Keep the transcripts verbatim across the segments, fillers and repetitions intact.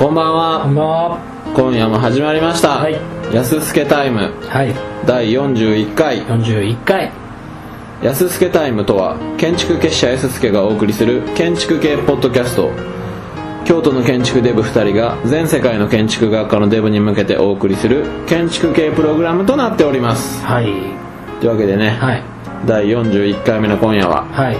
こんばんは。 こんばんは。 今夜も始まりました、 はい、 やすすけタイム、 はい、 だいよんじゅういっかい。 よんじゅういっかい。 やすすけタイムとは、建築結社やすすけがお送りする建築系ポッドキャスト。京都の建築デブふたりが全世界の建築学科のデブに向けてお送りする建築系プログラムとなっております。 はい。 というわけでね、 はい、 だいよんじゅういっかいめの今夜は、 はい、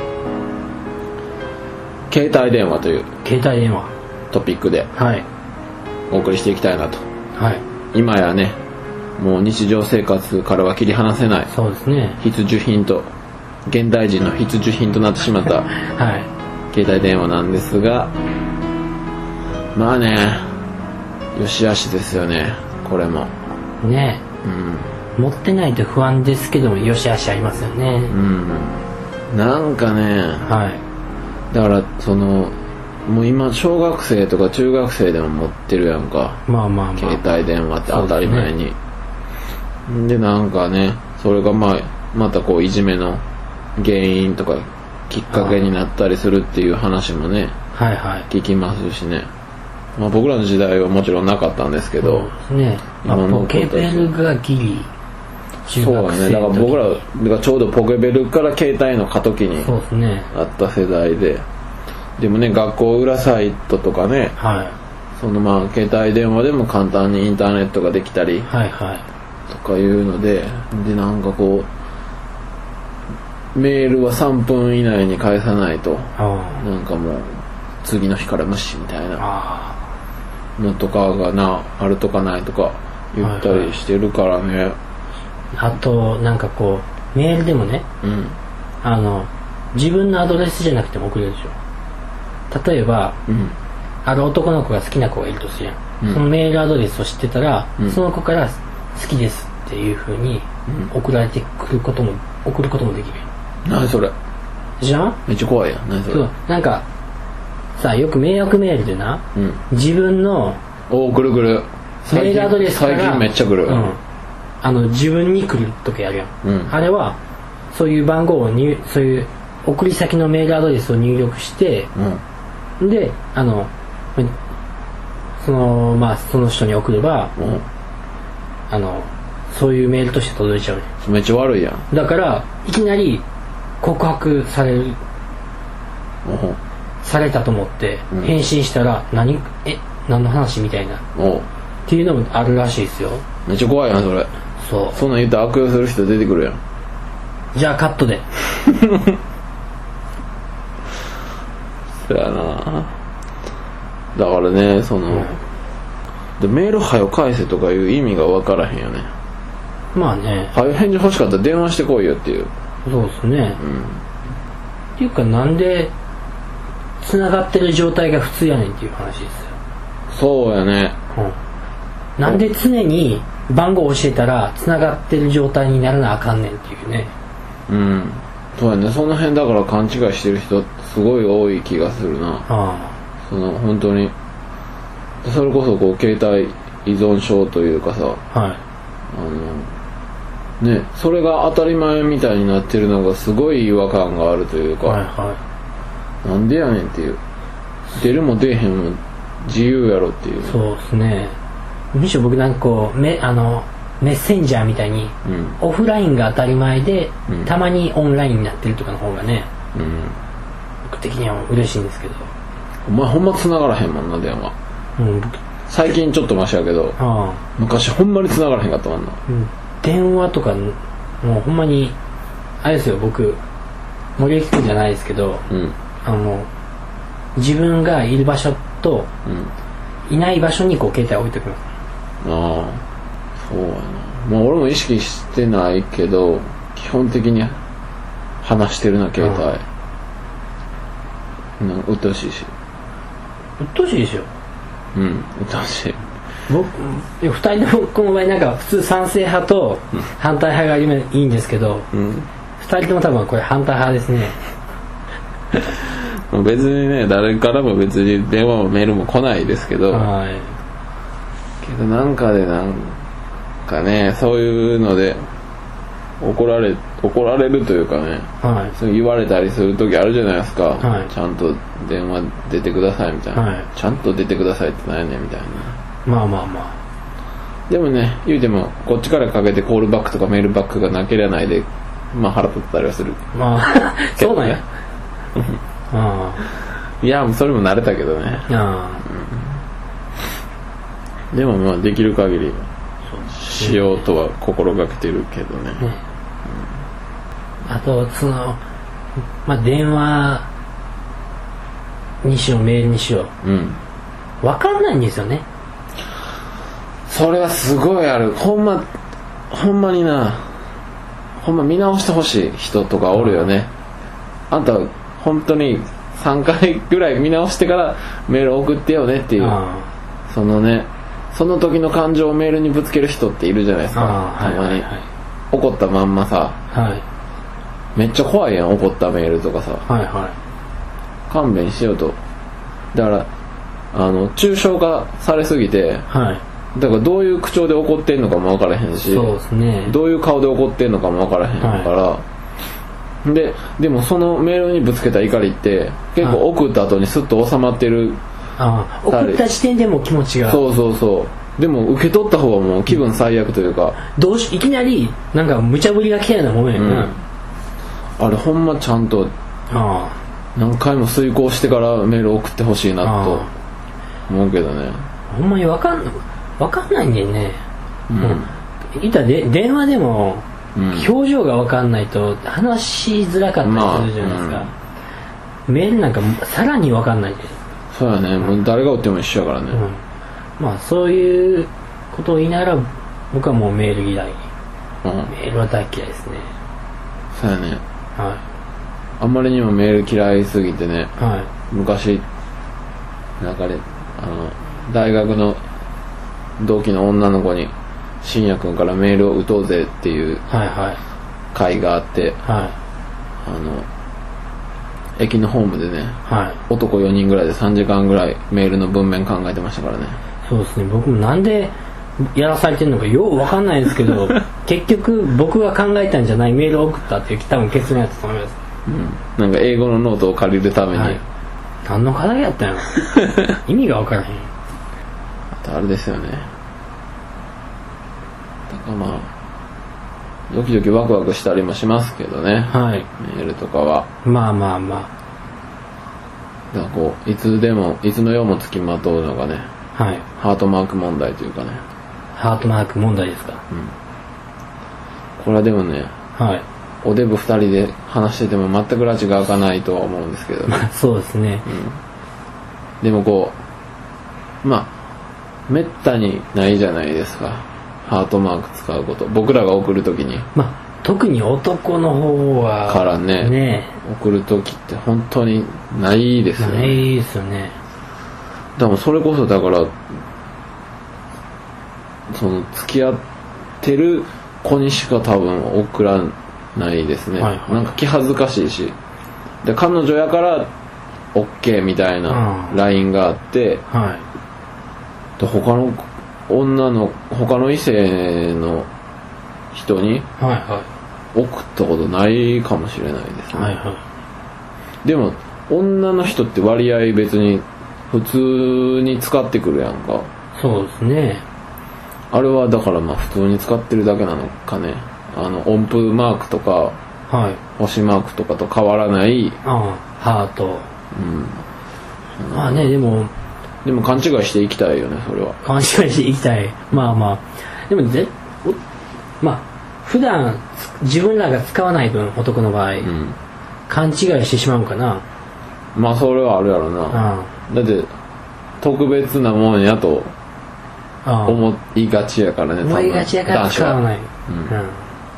携帯電話という携帯電話トピックではい、 お送りしていきたいなと。 はい、 今やね、もう日常生活からは切り離せないそうですね、 必需品と、現代人の必需品となってしまったはい、 携帯電話なんですが、まあね、よしあしですよね、これもね、 うん、 持ってないと不安ですけども、よしあしありますよね。 うん、なんかね、 はい、 だからそのもう今小学生とか中学生でも持ってるやんか、 まあまあまあ、 携帯電話って当たり前に。 で,、ね、でなんかね、それがまあまたこういじめの原因とかきっかけになったりするっていう話もね、 はいはい、 聞きますしね。まあ、僕らの時代はもちろんなかったんですけど、 そうですね、まあ、ポケベルがギリ中そうだね、 学生の時。 だから僕らがちょうどポケベルから携帯の過渡期にそうですね、 あった世代で、でもね、学校裏サイトとかね、 はい、 そのまあ携帯電話でも簡単にインターネットができたりはいはい、 とかいうので、でなんかこうメールはさんぷん以内に返さないとあなんかもう次の日から無視みたいなあのとかがな、あるとかないとか言ったりしてるからね、はいはい、 あとなんかこうメールでもね、 うん、 あの自分のアドレスじゃなくても送れるでしょ。例えば、うん、ある男の子が好きな子がいるとするやん、うん、そのメールアドレスを知ってたら、うん、その子から好きですっていう風に送られてくることも、送ることもできる。 何それじゃん、 めっちゃ怖いやん。何それ。そう、 なんかさあ、よく迷惑メールでな、うん、自分のおー、来る来る、 メールアドレスから最近めっちゃ来る、うん、 あの自分に来る時あるやん、うん、あれはそういう番号を入、そういう送り先のメールアドレスを入力して、うん、であのそのまあその人に送れば、うん、あのそういうメールとして届いちゃうね。 めっちゃ悪いやん。 だからいきなり告白される、うん、されたと思って返信したら、うん、何え何の話みたいなっていうのもあるらしいですよ。 めっちゃ怖いやんそれ。 そう、 そんなん言ったら悪用する人出てくるやん。 じゃあカットでそやな。だからね、その、うん、でメールはよ返せとかいう意味が分からへんよね。 まあね、 はよ返事欲しかったら電話してこいよっていう。 そうですね、うん、っていうかなんでつながってる状態が普通やねんっていう話ですよ。 そうやね、 うん、なんで常に番号を教えたらつながってる状態にならなあかんねんっていうね。 うん、そうやね。その辺だから勘違いしてる人すごい多い気がするな。ああ、その本当にそれこそこう携帯依存症というかさ、はい、あのね、それが当たり前みたいになってるのがすごい違和感があるというか、はいはい、なんでやねんっていう、出るも出えへんも自由やろっていう、ね、 そうですね。むしろ僕なんかこうめあのメッセンジャーみたいに、うん、オフラインが当たり前で、うん、たまにオンラインになってるとかの方がね、うん、僕的には嬉しいんですけど。 お前ほんま繋がらへんもんな電話、うん、最近ちょっとマシやけど、ああ、昔ほんまに繋がらへんかったもんな、うん、電話とかもうほんまにあれですよ、僕森脇君じゃないですけど、うん、あの自分がいる場所と、うん、いない場所にこう携帯置いておきます。 ああ、そうやな。まあ俺も意識してないけど基本的に話してるな携帯、うん、うっとうしいし。 うっとうしいでしょ。 うん、うっとうしい。 僕ふたりともこの場合なんか普通賛成派と反対派がいいんですけど、うん、ふたりとも多分これ反対派ですね。 別にね、誰からも別に電話もメールも来ないですけど、はい、けどなんかでなんかね、そういうので怒られ怒られるというかね、はい、そう言われたりする時あるじゃないですか、はい、ちゃんと電話出てくださいみたいな、はい、ちゃんと出てくださいってなんやねんみたいな。 まあまあまあでもね、言うてもこっちからかけてコールバックとかメールバックがなければないで、まあ腹立ったりはする。 まあそうなんやあいやそれも慣れたけどね。あ、うん、でもまあできる限りしようとは心がけてるけどね。ね、 うん、あとそのまあ電話にしようメールにしよう、うん、分かんないんですよね。 それはすごいある。ほんまほんまにな、ほんま見直してほしい人とかおるよね。あんた本当にさんかいぐらい見直してからメール送ってよねっていう、そのね、その時の感情をメールにぶつける人っているじゃないですか。たまに、はいはいはい、怒ったまんまさ、はい、めっちゃ怖いやん怒ったメールとかさ、はいはい、勘弁しようと。だからあの抽象化されすぎて、はい、だからどういう口調で怒ってんのかも分からへんし、 そうですね、 どういう顔で怒ってんのかも分からへんから、はい、で, でもそのメールにぶつけた怒りって結構送った後にスッと収まってる。 ああ、送った時点でも気持ちが、 そうそうそう。でも受け取った方はもう気分最悪というか、 どうしいきなりなんか無茶ぶりが来たようなもんやな、うん、 あれほんまちゃんと何回も遂行してからメール送ってほしいなと思うけどね。 ほんまに分かん分かんないんだよね、うん、いたで電話でも表情が分かんないと話しづらかったりするじゃないですか、まあうん、メールなんかさらに分かんないで。 そうやね、もう誰が打っても一緒やからね、うん、 まあそういうことを言いながら僕はもうメール嫌い、うん、メールは大嫌いですね。 そうやね、はい、あんまりにもメール嫌いすぎてね、はい、昔なんかね、あの大学の同期の女の子に信也君からメールを打とうぜっていう会があって、はいはい、あの駅のホームでね、はい、男よにんぐらいでさんじかんぐらいメールの文面考えてましたからね。 そうですね、僕もなんでやらされてるのかよう分かんないですけど結局僕が考えたんじゃないメールを送ったっていう多分結論やったと思います、 うん、なんか英語のノートを借りるために、はい、 何の課題やったんやろ意味が分からへん。 あとあれですよね、だからまあドキドキワクワクしたりもしますけどね、はい、メールとかはまあまあまあだからこういつでもいつの世もつきまとうのがね、はい、ハートマーク問題というかね。 ハートマーク問題ですか、うん、 これはでもね、はい、おデブふたりで話してても全く拉致が開かないとは思うんですけどねそうですね、 うん、でもこうまあめったにないじゃないですか、ハートマーク使うこと。僕らが送るときに、 まあ、特に男の方はからね、ね送るときって本当にないですよね。 ないですよね。 でもそれこそだからその付き合ってる子にしか多分送らないですね、はいはい、なんか気恥ずかしいし、で彼女やから OK みたいなラインがあって、はい、で他の女の他の異性の人に送ったことないかもしれないですね、はいはい、でも女の人って割合別に普通に使ってくるやんか。 そうですね。 あれはだからまあ普通に使ってるだけなのかね。あの音符マークとか、はい、星マークとかと変わらないああハート、うん、まあね、でもでも勘違いしていきたいよね、それは。 勘違いしていきたい。まあまあでもぜまあ普段自分らが使わない分男の場合、うん、勘違いしてしまうかな。 まあそれはあるやろな、ああだって特別なもんやと思いがちやからね。 思いがちやから使わない、うんうん、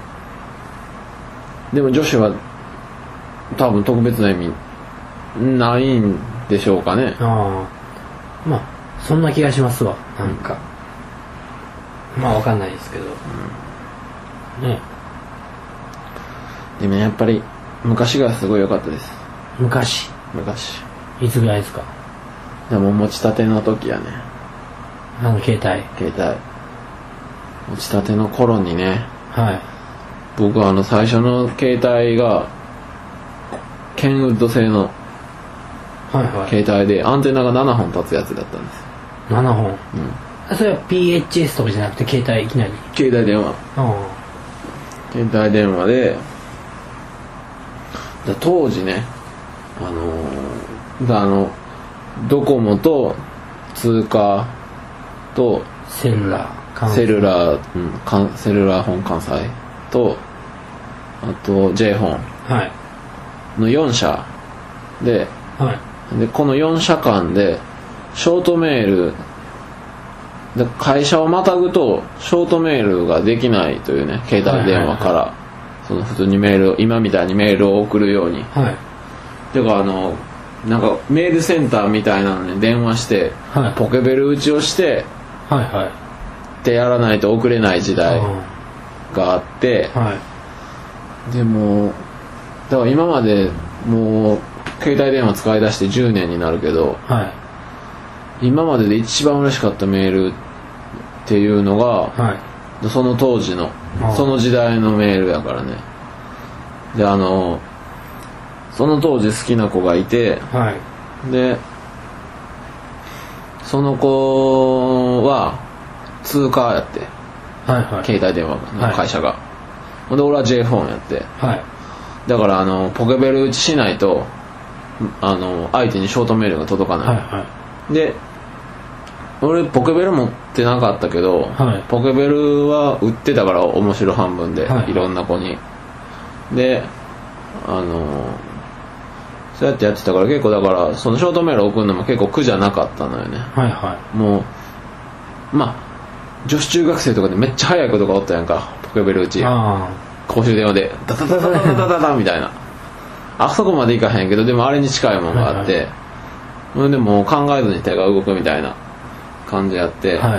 でも女子は多分特別な意味ないんでしょうかね。ああ、まあそんな気がしますわ、なんか、うん、まあわかんないですけど、うん、ね。 でもやっぱり昔がすごい良かったです。 昔昔いつぐらいですか？ でも持ちたての時やね。 あの携帯携帯持ちたての頃にね、はい、 僕はあの最初の携帯がケンウッド製の携帯でアンテナがななほん立つやつだったんですよ。 ななほん、 うん、 それは ピーエイチエス とかじゃなくて携帯いきなり携帯電話携帯電話でだ当時ねあのー、だあのドコモと通貨とセルラーセルラー、うん、セルラー本関西とあと J 本のよん社で、 はい、 でこのよん社間でショートメールで会社をまたぐとショートメールができないというね携帯電話から、はいはいはい、その普通にメールを今みたいにメールを送るように、はい、てかあのなんかメールセンターみたいなのに電話して、はい、ポケベル打ちをして、はいはい、ってやらないと送れない時代があって、はい、でもだから今までもう携帯電話使い出してじゅうねんになるけど、はい、今までで一番嬉しかったメールっていうのが、はい、その当時のその時代のメールやからね。であのその当時好きな子がいて、はい、でその子は通貨やって、はいはい、携帯電話の会社が、はい、で俺は J フォンやって、はい、だからあのポケベル打ちしないとあの相手にショートメールが届かない、はいはい、で俺ポケベル持ってなかったけど、はい、ポケベルは売ってたから面白半分で、はいはい、いろんな子にであのそうやってやってたから結構だからそのショートメール送るのも結構苦じゃなかったのよね、はいはい、もうまあ女子中学生とかでめっちゃ早い子とかおったやんかポケベル打ち公衆電話でダダダダダダダダダみたいなあそこまでいかへんけどでもあれに近いものがあって、はいはい、でも考えずに手が動くみたいな感じやって、はい、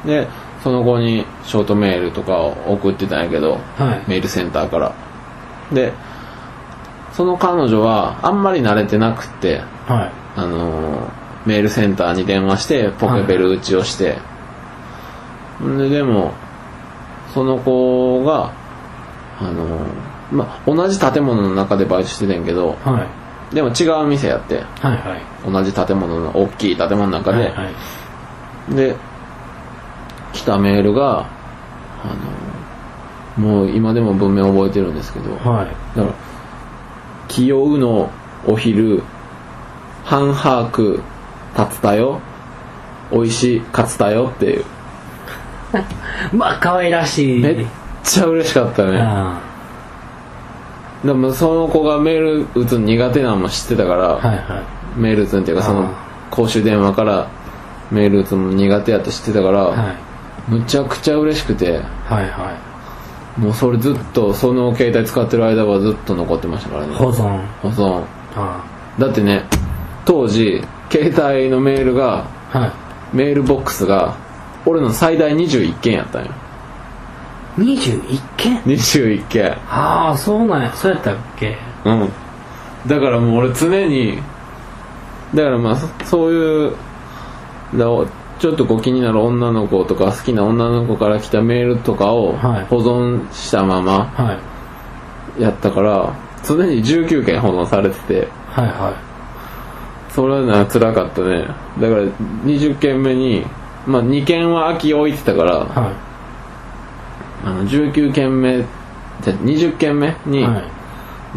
でその子にショートメールとかを送ってたんやけど、はい、メールセンターからでその彼女はあんまり慣れてなくて、はい、あのメールセンターに電話してポケベル打ちをして、はい、で, でもその子があの、ま、同じ建物の中でバイトしててんけど、はい、でも違う店やって、はいはい、同じ建物の大きい建物の中で、はいはい、で来たメールがあのもう今でも文面覚えてるんですけど、はい、だから気負うのお昼半把握立つたよおいしい勝つたよっていうまあ可愛らしいめっちゃ嬉しかったね。でもその子がメール打つの苦手なのも知ってたから、はいはい、メール打つのっていうかその公衆電話からメール打つの苦手やって知ってたから、はい、むちゃくちゃ嬉しくて、はいはい、もうそれずっとその携帯使ってる間はずっと残ってましたからね。 保存保存ああだってね当時携帯のメールが、はい、メールボックスが俺の最大にじゅういっけんやったんよ。 にじゅういっけん ? にじゅういっけんああそうなんやそうやったっけ。 うんだからもう俺常にだからまあ そ, そういうだちょっとこう気になる女の子とか好きな女の子から来たメールとかを保存したままやったから、はい、常にじゅうきゅうけん保存されてて、はいはい、それは辛かったね。だからにじゅっけんめに、まあ、にけんは空き置いてたから、はい、あのじゅうきゅうけんめじゃにじゅっけんめに、はい、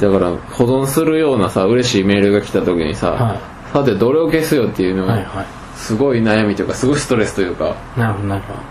だから保存するようなさ嬉しいメールが来た時にさ、はい、さてどれを消すよっていうのが、はいはいすごい悩みというかすごいストレスというかなるほどなるほど、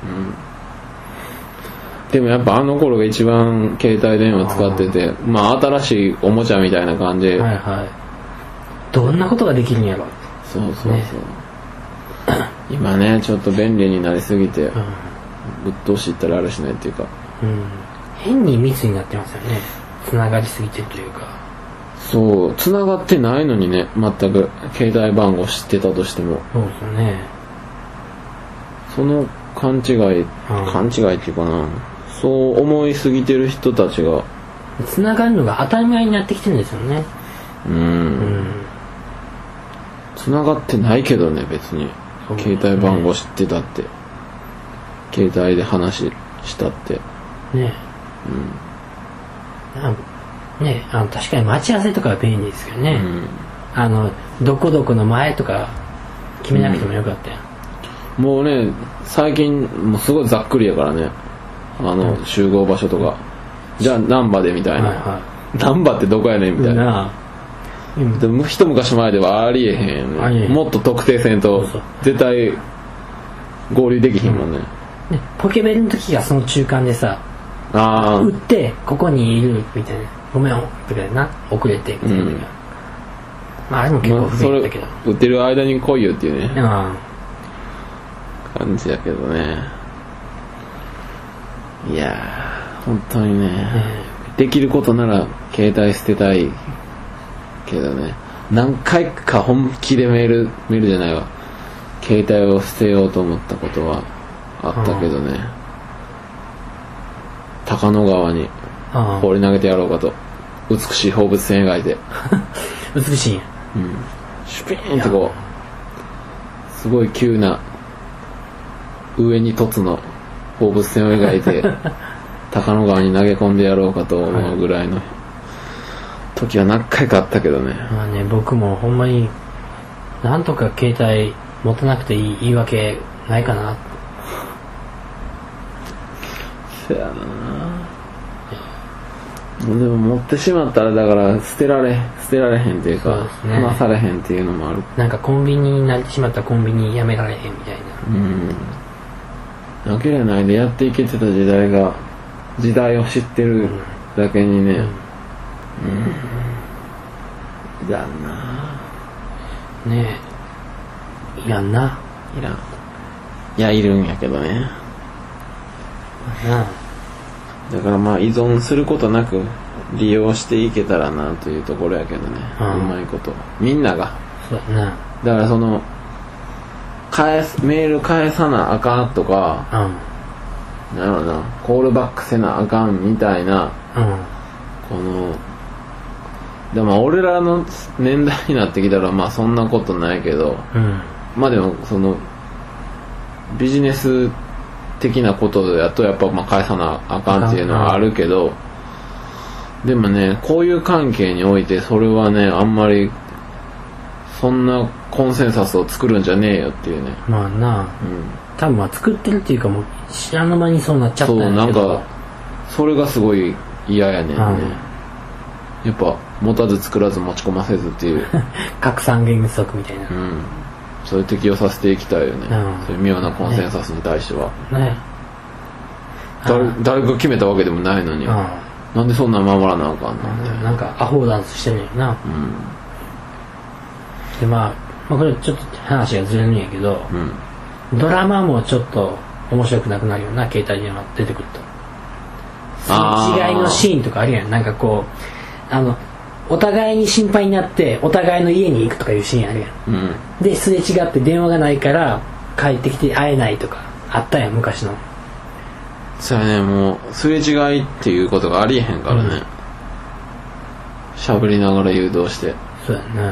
うん、でもやっぱあの頃が一番携帯電話使っててまあ新しいおもちゃみたいな感じで、はいはい、 どんなことができるんやろそうそうそう、ね、今ねちょっと便利になりすぎて、うん、ぶっ通しいったらあるしないっていうか、 うん、変に密になってますよねつながりすぎてるというかそう繋がってないのにね全く携帯番号知ってたとしてもそうですよねその勘違い、うん、勘違いっていうかなそう思いすぎてる人たちが繋がるのが当たり前になってきてるんですよねうん、うん、 繋がってないけどね別に、ね、携帯番号知ってたって携帯で話したってねね、あの確かに待ち合わせとかは便利ですけどね、 うん、 あのどこどこの前とか決めなくてもよかったよ、 うん、もうね最近もうすごいざっくりやからね、あの、うん、集合場所とか、うん、じゃあ難波でみたいな、はいはい、難波ってどこやねんみたいな、うん、でも一昔前ではありえへん、ね、もっと特定せんと絶対合流できひんもんね、 うん、でポケベルの時がその中間でさ、 あ打ってここにいるみたいな、ごめんとかな遅れてみたいな、うん、まああれも結構不便だけど、まあ、 それ打ってる間に来いよっていうね、 うん、 感じやけどね。いやー本当にね、うん、できることなら携帯捨てたいけどね、何回か本気でメールメールじゃないわ携帯を捨てようと思ったことはあったけどね、うん、高野川に放り投げてやろうかと、美しい放物線描いて美しいんや、 うん、シュピーンってこうすごい急な上に凸の放物線を描いて高野川に投げ込んでやろうかと思うぐらいの時は何回かあったけどね、 まあね、僕もほんまになんとか携帯持たなくていい言い訳ないかな。 せやな、でも持ってしまったらだから捨てられ捨てられへんっていうか、そうですね、離されへんっていうのもある。 なんかコンビニになってしまったらコンビニやめられへんみたいな、 うん、なければないでやっていけてた時代が時代を知ってるだけにね、うん、うん、いらんなねえ、いらんな、 いらん、いやいるんやけどね、うん、だからまあ依存することなく利用していけたらなというところやけどね、うん、うまいことみんなが、 そうだね、 だからその返すメール返さなあかんとか、うん、なるほどな、コールバックせなあかんみたいな、うん、このでも俺らの年代になってきたらまあそんなことないけど、うん、まあでもそのビジネス的なことやとやっぱまあ返さなあかんっていうのはあるけど、でもねこういう関係においてそれはねあんまりそんなコンセンサスを作るんじゃねえよっていうね、 まあな、うん、多分まあ作ってるっていうかもう知らぬ間にそうなっちゃったんやけど、 そうなんかそれがすごい嫌やねんね、うん、やっぱ持たず作らず持ち込ませずっていう拡散原則みたいな、 うん、それ適用させていきたいよね、うん、そういう妙なコンセンサスに対しては、ねね、誰, 誰が決めたわけでもないのに、うん、なんでそんな守らなあかんの、 うん、なんかアホダンスしてるんやな、うん、で、まあ、まあこれちょっと話がずれるんやけど、うん、ドラマもちょっと面白くなくなるよな、携帯電話出てくると。すれ違いのシーンとかあるやん、なんかこうあのお互いに心配になってお互いの家に行くとかいうシーンあるやん、うん、ですれ違って電話がないから帰ってきて会えないとかあったやん昔の。 そうやね、もうすれ違いっていうことがありえへんからね、しゃべりながら誘導して。 そうやね、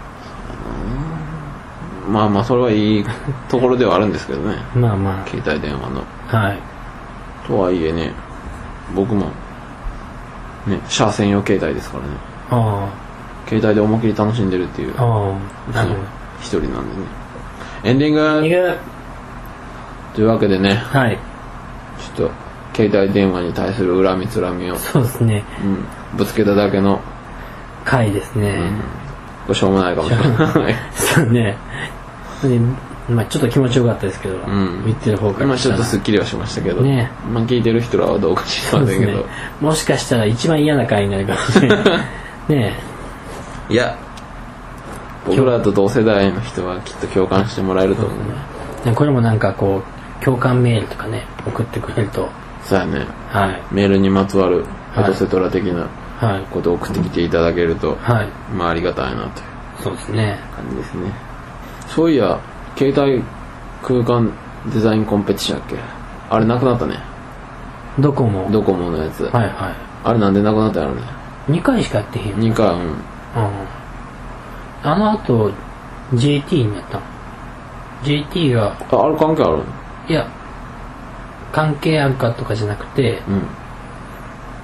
まあまあそれはいいところではあるんですけどねまあまあ携帯電話の、 はい、とはいえね、僕もねシャア専用携帯ですからね、あ携帯で思いっきり楽しんでるっていうあなるほど一人なんでね。エンディングというわけでね、 はい、 ちょっと携帯電話に対する恨みつらみをそうですね、 うん、ぶつけただけの回ですね、 うん、しょうもないかもしれないそうね、まあ、ちょっと気持ちよかったですけど、うん、言ってる方から今ちょっとスッキリはしましたけど、ね、まあ、聞いてる人らはどうか知りませんけど、ね、 もしかしたら一番嫌な回になるかもしれないねえいや僕らと同世代の人はきっと共感してもらえると思う、 ね、これもなんかこう共感メールとかね送ってくれると、 そうやね、 はい、 メールにまつわるフォトセトラ的なことを送ってきていただけると、はい、まあありがたいなというそうですね感じですね。そういや携帯空間デザインコンペティションやっけ、あれなくなったね。 ドコモドコモのやつ、 はいはい、 あれなんでなくなったんやろね。 にかいしかやってへん。 にかい、うん、うん、 あの後 ジェーティー になったの。 ジェーティー があ、あれ関係ある？ いや関係あるかとかじゃなくて、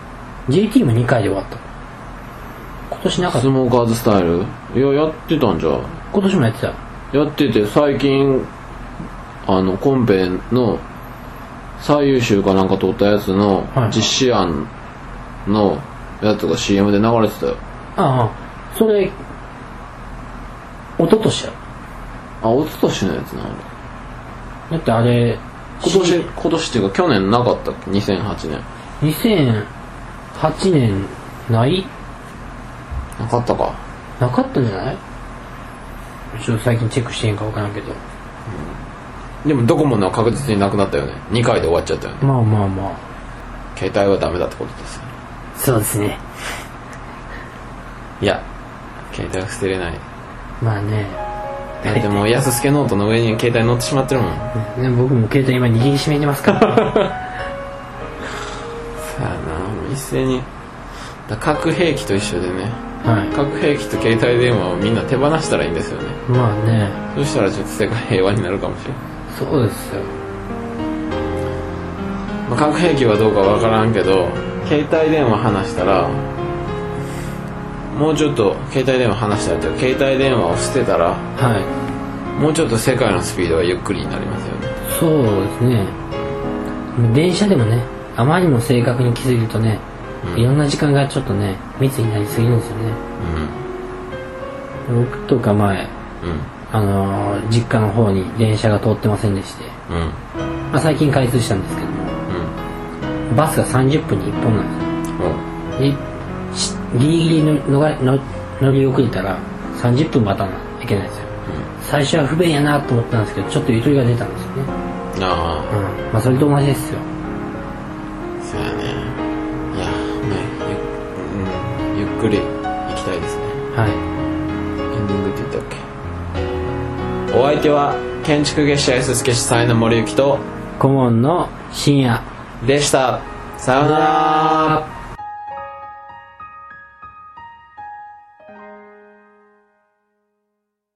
ジェーティー もにかいで終わった。今年なかった。 スモーカーズスタイル、いややってたんじゃ。 今年もやってた。 やってて、最近あのコンペの最優秀かなんか取ったやつの実施案のやつが シーエム で流れてたよ。 ああ、それ一昨年や。 あ、一昨年のやつな。 だってあれ今年今年っていうか去年なかったっけ？にせんはちねん。 にせんはちねんないなかったか。 なかったんじゃない？ちょっと最近チェックしてへんか分からんけど、 うん、でもドコモのは確実になくなったよね。にかいで終わっちゃったよね。 まあまあまあ、 携帯はダメだってことですよね。 そうですね。 いや携帯は捨てれない。 まあね、 だってもう安助ノートの上に携帯乗ってしまってるもん、 ね、僕も携帯今握りしめてますから、ね、 さあな、もう一斉にだ核兵器と一緒でね、はい、核兵器と携帯電話をみんな手放したらいいんですよね。 まあね、 そしたらちょっと世界平和になるかもしれない。 そうですよ、 まあ、核兵器はどうかわからんけど携帯電話離したら、もうちょっと携帯電話離したらというか携帯電話を捨てたら、はい、もうちょっと世界のスピードがゆっくりになりますよね。 そうですね。電車でもね、あまりにも正確に気づいるとね、うん、いろんな時間がちょっとね密になりすぎるんですよね、うん、僕とか前、うん、あのー、実家の方に電車が通ってませんでして、うんまあ、最近開通したんですけども、うん、バスがさんじゅっぷんにいっぽんなんですよ、うん、でギリギリのの乗り遅れたらさんじゅっぷん待たなきゃいけないんですよ、うん、最初は不便やなと思ったんですけどちょっとゆとりが出たんですよね。ああ、うん、まあそれと同じですよ。 そうやね。いや、ね、ゆ、うん、ゆっくり行きたいですね。はい。エンディングって言ったっけ。お相手は建築月謝 S 助主催の森幸と顧問の深夜でした。さようなら。